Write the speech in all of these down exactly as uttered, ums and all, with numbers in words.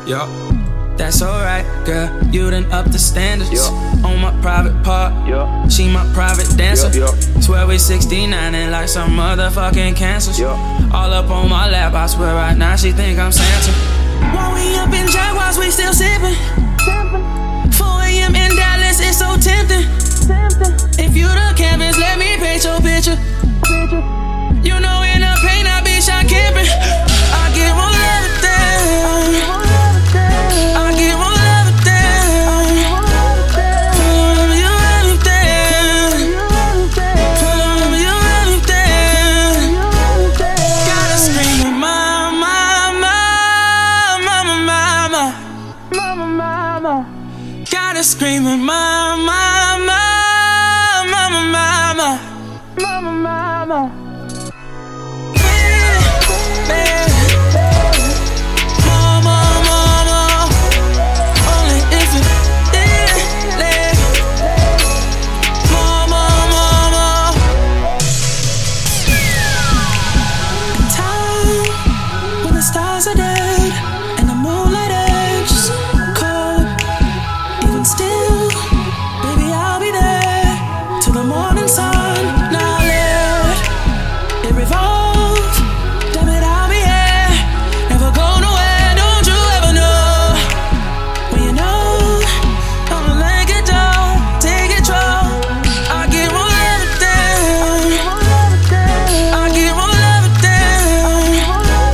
Yup. That's alright, girl. You done up the standards. Yup. On my private part. Yup. She my private dancer. Yup, yup. Swear we sixty-nine and like some motherfucking cancers. Yup. All up on my lap. I swear right now she think I'm Santa. While we up in Jaguars, we still sippin'. four a.m. in Dallas, it's so tempting. If you the canvas, let me paint your picture. You know in the paint, I bitch, I camping. I get more everything. I get more everything. You everything. You everything. Gotta scream, mama, mama, mama, mama, mama, mama. Gotta scream, mama, mama, mama, mama, mama, mama. Stars are dead and the moonlight edges cold. Even still, baby, I'll be there till the morning sun. Now let it revolve. Damn it, I'll be here, never go nowhere. Don't you ever know when you know I'ma let it go, take control. I get more everything. I get more everything.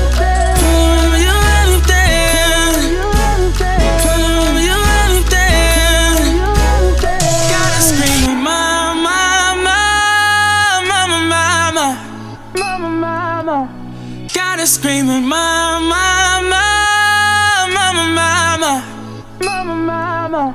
Gotta screaming, mama, mama, mama, mama, mama, mama.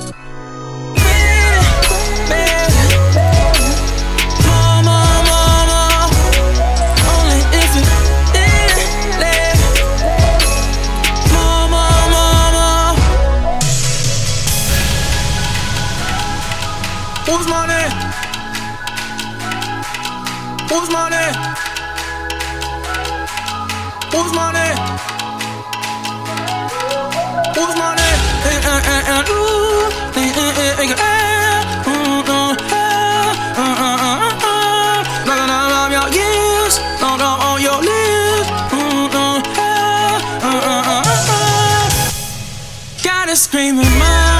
Mama, mama, only if it is late. Mama, mama. Who's money? Who's money? Who's money? Who's money? Eh, eh, eh, eh, ooh, eh, eh, eh, eh, eh, ooh, ooh, eh, uh, uh, uh, uh, like an alarm your ears, not on your lips, ooh, ooh, eh, uh, uh, uh, uh, gotta scream in my